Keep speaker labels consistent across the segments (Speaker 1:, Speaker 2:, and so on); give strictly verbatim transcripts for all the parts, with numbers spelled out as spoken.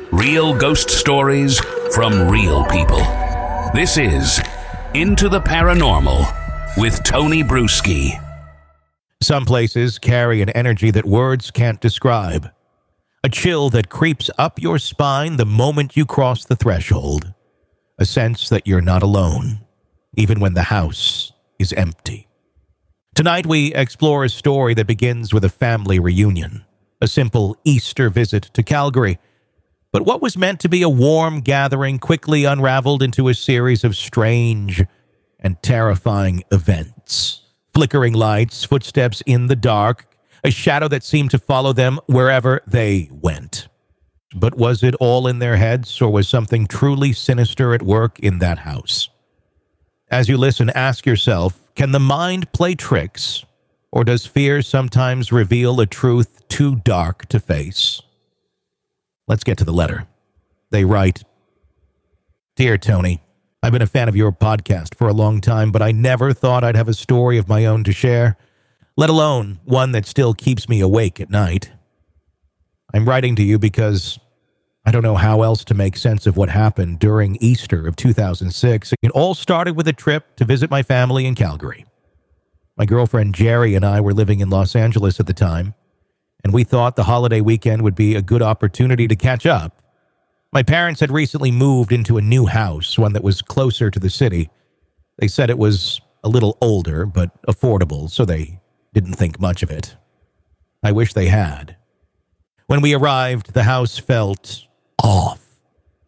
Speaker 1: Real ghost stories from real people. This is Into the Paranormal with Tony Bruschi.
Speaker 2: Some places carry an energy that words can't describe. A chill that creeps up your spine the moment you cross the threshold. A sense that you're not alone, even when the house is empty. Tonight we explore a story that begins with a family reunion. A simple Easter visit to Calgary. But what was meant to be a warm gathering quickly unraveled into a series of strange and terrifying events. Flickering lights, footsteps in the dark, a shadow that seemed to follow them wherever they went. But was it all in their heads, or was something truly sinister at work in that house? As you listen, ask yourself, can the mind play tricks, or does fear sometimes reveal a truth too dark to face? Let's get to the letter. They write, Dear Tony, I've been a fan of your podcast for a long time, but I never thought I'd have a story of my own to share, let alone one that still keeps me awake at night. I'm writing to you because I don't know how else to make sense of what happened during Easter of two thousand six. It all started with a trip to visit my family in Calgary. My girlfriend Jerry and I were living in Los Angeles at the time, and we thought the holiday weekend would be a good opportunity to catch up. My parents had recently moved into a new house, one that was closer to the city. They said it was a little older, but affordable, so they didn't think much of it. I wish they had. When we arrived, the house felt off.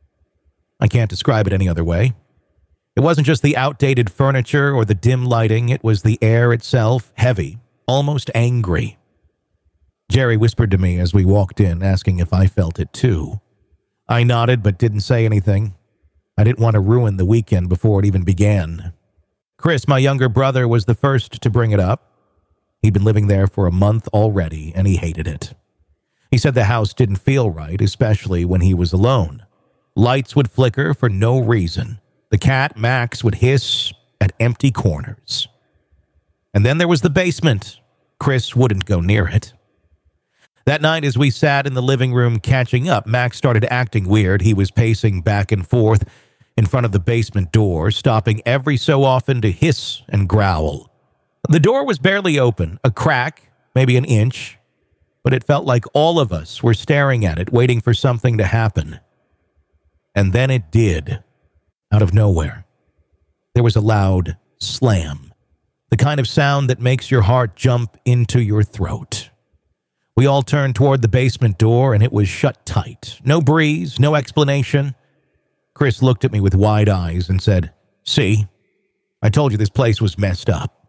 Speaker 2: I can't describe it any other way. It wasn't just the outdated furniture or the dim lighting, it was the air itself, heavy, almost angry. Jerry whispered to me as we walked in, asking if I felt it too. I nodded but didn't say anything. I didn't want to ruin the weekend before it even began. Chris, my younger brother, was the first to bring it up. He'd been living there for a month already, and he hated it. He said the house didn't feel right, especially when he was alone. Lights would flicker for no reason. The cat, Max, would hiss at empty corners. And then there was the basement. Chris wouldn't go near it. That night, as we sat in the living room catching up, Max started acting weird. He was pacing back and forth in front of the basement door, stopping every so often to hiss and growl. The door was barely open, a crack, maybe an inch, but it felt like all of us were staring at it, waiting for something to happen. And then it did, out of nowhere. There was a loud slam, the kind of sound that makes your heart jump into your throat. We all turned toward the basement door, and it was shut tight. No breeze, no explanation. Chris looked at me with wide eyes and said, See, I told you this place was messed up.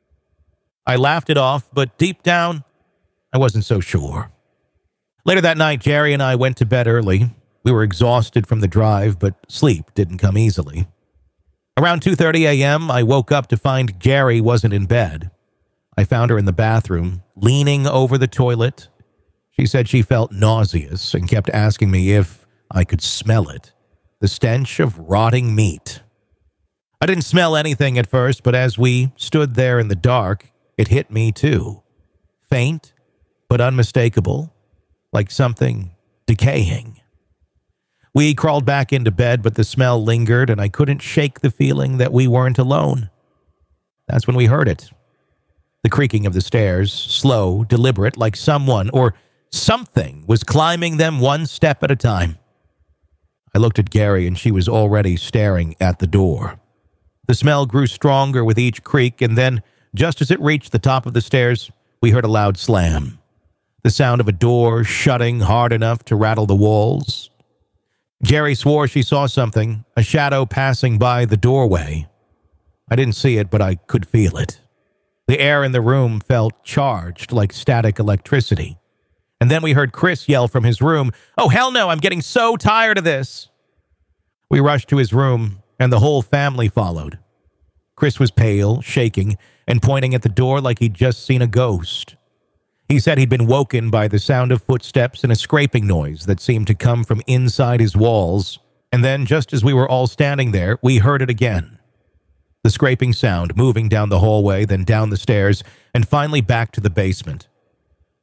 Speaker 2: I laughed it off, but deep down, I wasn't so sure. Later that night, Jerry and I went to bed early. We were exhausted from the drive, but sleep didn't come easily. Around two thirty a.m., I woke up to find Jerry wasn't in bed. I found her in the bathroom, leaning over the toilet. She said she felt nauseous and kept asking me if I could smell it, the stench of rotting meat. I didn't smell anything at first, but as we stood there in the dark, it hit me too. Faint, but unmistakable, like something decaying. We crawled back into bed, but the smell lingered, and I couldn't shake the feeling that we weren't alone. That's when we heard it. The creaking of the stairs, slow, deliberate, like someone or something was climbing them one step at a time. I looked at Gary, and she was already staring at the door. The smell grew stronger with each creak, and then, just as it reached the top of the stairs, we heard a loud slam. The sound of a door shutting hard enough to rattle the walls. Jerry swore she saw something, a shadow passing by the doorway. I didn't see it, but I could feel it. The air in the room felt charged like static electricity. And then we heard Chris yell from his room, "Oh, hell no, I'm getting so tired of this." We rushed to his room, and the whole family followed. Chris was pale, shaking, and pointing at the door like he'd just seen a ghost. He said he'd been woken by the sound of footsteps and a scraping noise that seemed to come from inside his walls. And then, just as we were all standing there, we heard it again. The scraping sound moving down the hallway, then down the stairs, and finally back to the basement.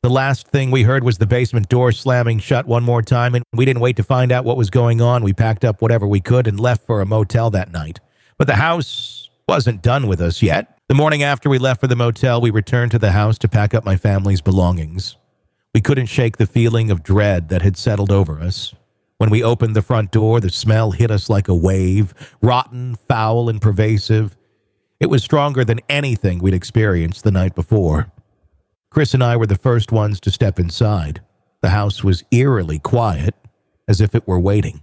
Speaker 2: The last thing we heard was the basement door slamming shut one more time, and we didn't wait to find out what was going on. We packed up whatever we could and left for a motel that night. But the house wasn't done with us yet. The morning after we left for the motel, we returned to the house to pack up my family's belongings. We couldn't shake the feeling of dread that had settled over us. When we opened the front door, the smell hit us like a wave, rotten, foul, and pervasive. It was stronger than anything we'd experienced the night before. Chris and I were the first ones to step inside. The house was eerily quiet, as if it were waiting.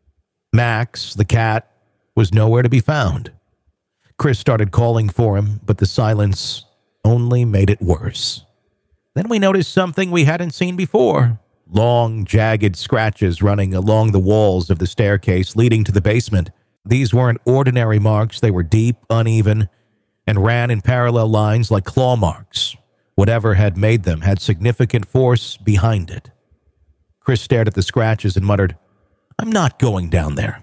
Speaker 2: Max, the cat, was nowhere to be found. Chris started calling for him, but the silence only made it worse. Then we noticed something we hadn't seen before. Long, jagged scratches running along the walls of the staircase leading to the basement. These weren't ordinary marks. They were deep, uneven, and ran in parallel lines like claw marks. Whatever had made them had significant force behind it. Chris stared at the scratches and muttered, "I'm not going down there."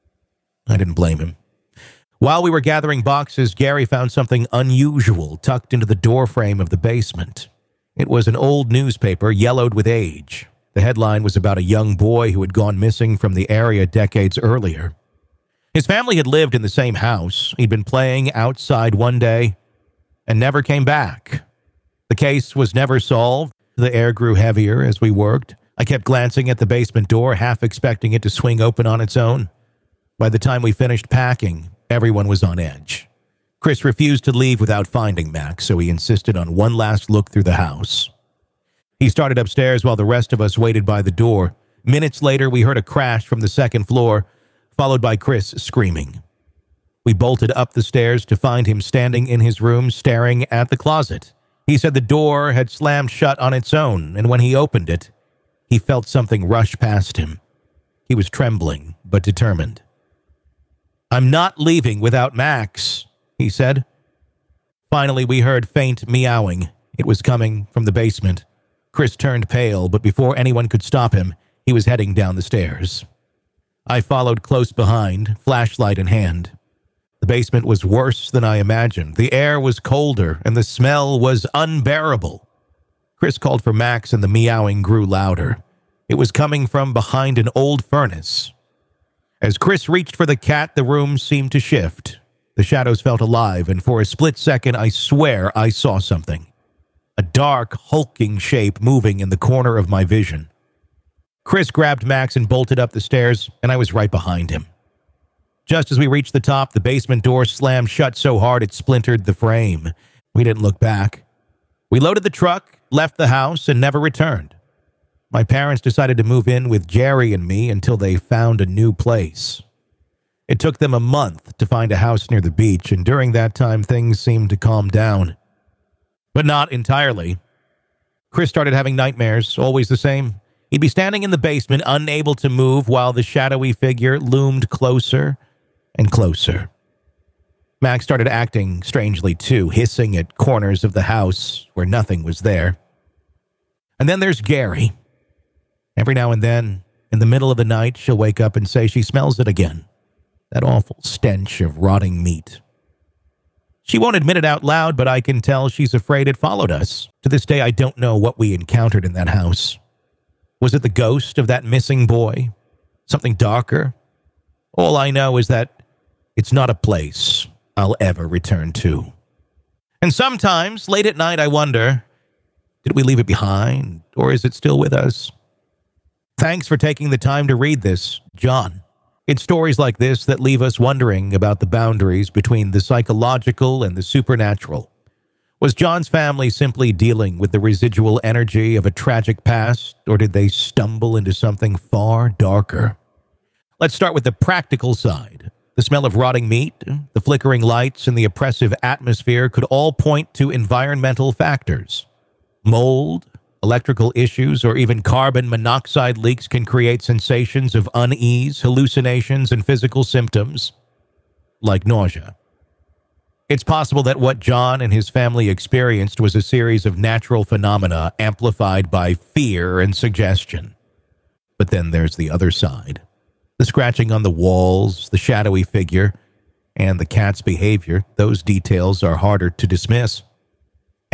Speaker 2: I didn't blame him. While we were gathering boxes, Gary found something unusual tucked into the doorframe of the basement. It was an old newspaper, yellowed with age. The headline was about a young boy who had gone missing from the area decades earlier. His family had lived in the same house. He'd been playing outside one day and never came back. The case was never solved. The air grew heavier as we worked. I kept glancing at the basement door, half expecting it to swing open on its own. By the time we finished packing, everyone was on edge. Chris refused to leave without finding Max, so he insisted on one last look through the house. He started upstairs while the rest of us waited by the door. Minutes later, we heard a crash from the second floor, followed by Chris screaming. We bolted up the stairs to find him standing in his room staring at the closet. He said the door had slammed shut on its own, and when he opened it, he felt something rush past him. He was trembling, but determined. "I'm not leaving without Max," he said. Finally, we heard faint meowing. It was coming from the basement. Chris turned pale, but before anyone could stop him, he was heading down the stairs. I followed close behind, flashlight in hand. The basement was worse than I imagined. The air was colder, and the smell was unbearable. Chris called for Max, and the meowing grew louder. It was coming from behind an old furnace. As Chris reached for the cat, the room seemed to shift. The shadows felt alive, and for a split second, I swear I saw something. A dark, hulking shape moving in the corner of my vision. Chris grabbed Max and bolted up the stairs, and I was right behind him. Just as we reached the top, the basement door slammed shut so hard it splintered the frame. We didn't look back. We loaded the truck, left the house, and never returned. My parents decided to move in with Jerry and me until they found a new place. It took them a month to find a house near the beach, and during that time, things seemed to calm down. But not entirely. Chris started having nightmares, always the same. He'd be standing in the basement, unable to move, while the shadowy figure loomed closer and closer. Max started acting strangely too, hissing at corners of the house where nothing was there. And then there's Gary. Every now and then, in the middle of the night, she'll wake up and say she smells it again. That awful stench of rotting meat. She won't admit it out loud, but I can tell she's afraid it followed us. To this day, I don't know what we encountered in that house. Was it the ghost of that missing boy? Something darker? All I know is that it's not a place I'll ever return to. And sometimes, late at night, I wonder, did we leave it behind, or is it still with us? Thanks for taking the time to read this, John. It's stories like this that leave us wondering about the boundaries between the psychological and the supernatural. Was John's family simply dealing with the residual energy of a tragic past, or did they stumble into something far darker? Let's start with the practical side. The smell of rotting meat, the flickering lights, and the oppressive atmosphere could all point to environmental factors. Mold, electrical issues, or even carbon monoxide leaks can create sensations of unease, hallucinations, and physical symptoms, like nausea. It's possible that what John and his family experienced was a series of natural phenomena amplified by fear and suggestion. But then there's the other side. The scratching on the walls, the shadowy figure, and the cat's behavior. Those details are harder to dismiss.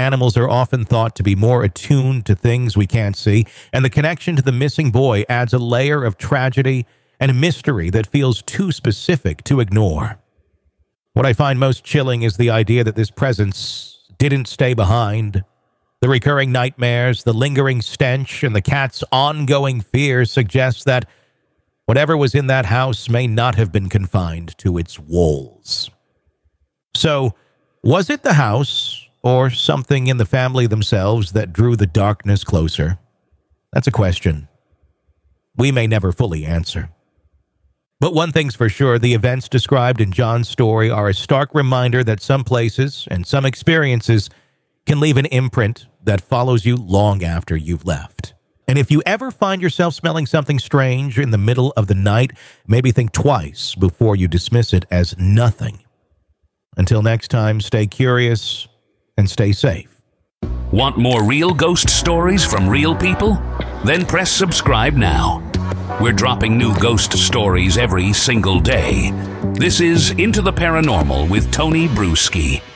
Speaker 2: Animals are often thought to be more attuned to things we can't see, and the connection to the missing boy adds a layer of tragedy and mystery that feels too specific to ignore. What I find most chilling is the idea that this presence didn't stay behind. The recurring nightmares, the lingering stench, and the cat's ongoing fear suggest that whatever was in that house may not have been confined to its walls. So, was it the house or something in the family themselves that drew the darkness closer? That's a question we may never fully answer. But one thing's for sure, the events described in John's story are a stark reminder that some places and some experiences can leave an imprint that follows you long after you've left. And if you ever find yourself smelling something strange in the middle of the night, maybe think twice before you dismiss it as nothing. Until next time, stay curious and stay safe.
Speaker 1: Want more real ghost stories from real people? Then press subscribe now. We're dropping new ghost stories every single day. This is Into the Paranormal with Tony Bruschi.